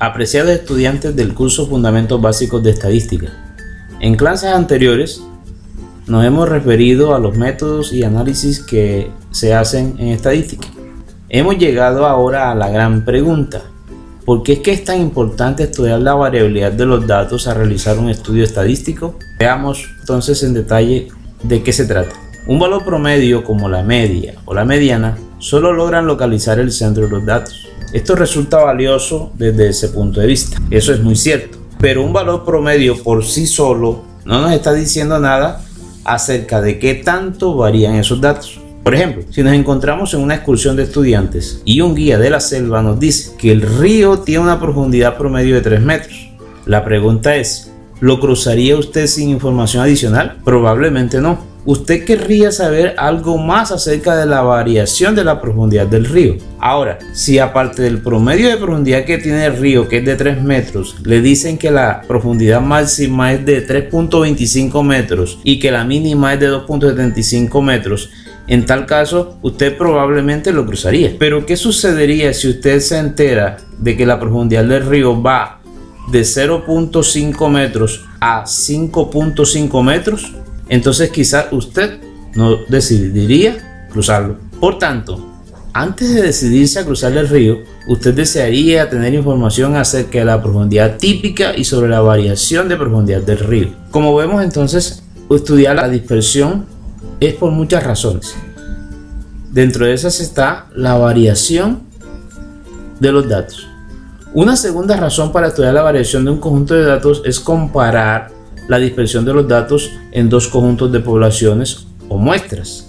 Apreciados estudiantes del curso Fundamentos Básicos de Estadística, en clases anteriores nos hemos referido a los métodos y análisis que se hacen en estadística. Hemos llegado ahora a la gran pregunta: ¿por qué es que es tan importante estudiar la variabilidad de los datos al realizar un estudio estadístico? Veamos entonces en detalle de qué se trata. Un valor promedio como la media o la mediana solo logran localizar el centro de los datos. Esto resulta valioso desde ese punto de vista, eso es muy cierto, pero un valor promedio por sí solo no nos está diciendo nada acerca de qué tanto varían esos datos. Por ejemplo, si nos encontramos en una excursión de estudiantes y un guía de la selva nos dice que el río tiene una profundidad promedio de 3 metros, la pregunta es: ¿lo cruzaría usted sin información adicional? Probablemente no. Usted querría saber algo más acerca de la variación de la profundidad del río. Ahora, si aparte del promedio de profundidad que tiene el río, que es de 3 metros, le dicen que la profundidad máxima es de 3.25 metros y que la mínima es de 2.75 metros, en tal caso, usted probablemente lo cruzaría. Pero ¿qué sucedería si usted se entera de que la profundidad del río va de 0.5 metros a 5.5 metros? Entonces quizás usted no decidiría cruzarlo. Por tanto, antes de decidirse a cruzar el río, usted desearía tener información acerca de la profundidad típica y sobre la variación de profundidad del río. Como vemos entonces, estudiar la dispersión es por muchas razones. Dentro de esas está la variación de los datos. Una segunda razón para estudiar la variación de un conjunto de datos es comparar la dispersión de los datos en dos conjuntos de poblaciones o muestras.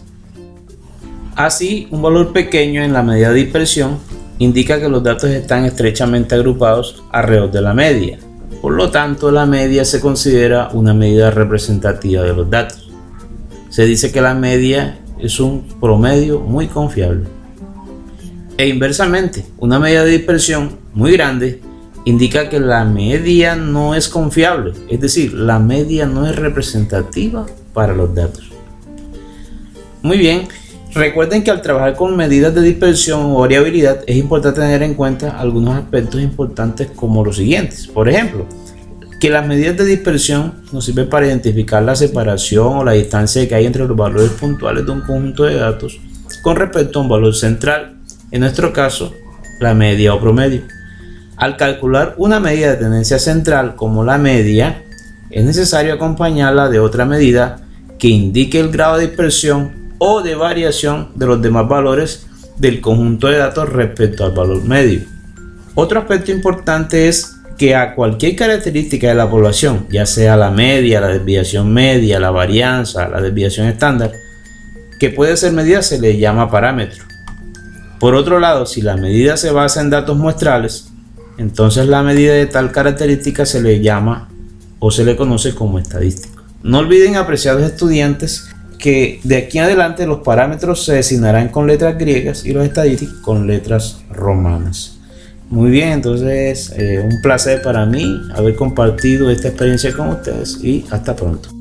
Así, un valor pequeño en la medida de dispersión indica que los datos están estrechamente agrupados alrededor de la media. Por lo tanto, la media se considera una medida representativa de los datos. Se dice que la media es un promedio muy confiable. E inversamente, una medida de dispersión muy grande indica que la media no es confiable, es decir, la media no es representativa para los datos. Muy bien, recuerden que al trabajar con medidas de dispersión o variabilidad es importante tener en cuenta algunos aspectos importantes como los siguientes. Por ejemplo, que las medidas de dispersión nos sirven para identificar la separación o la distancia que hay entre los valores puntuales de un conjunto de datos con respecto a un valor central, en nuestro caso, la media o promedio. Al calcular una medida de tendencia central como la media, es necesario acompañarla de otra medida que indique el grado de dispersión o de variación de los demás valores del conjunto de datos respecto al valor medio. Otro aspecto importante es que a cualquier característica de la población, ya sea la media, la desviación media, la varianza, la desviación estándar, que puede ser medida, se le llama parámetro. Por otro lado, si la medida se basa en datos muestrales, entonces la medida de tal característica se le llama o se le conoce como estadístico. No olviden, apreciados estudiantes, que de aquí en adelante los parámetros se designarán con letras griegas y los estadísticos con letras romanas. Muy bien, entonces un placer para mí haber compartido esta experiencia con ustedes y hasta pronto.